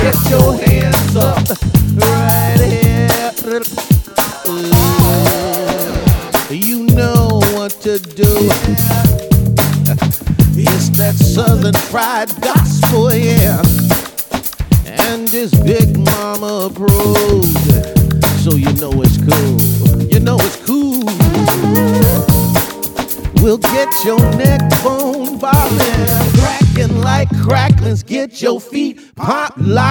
Get your hands up right here. You know what to do. It's that Southern fried gospel, yeah. And this Big Mama approved. So you know it's cool. You know it's cool. We'll get your neck bone bobbing, cracking like cracklings. Get your feet pop like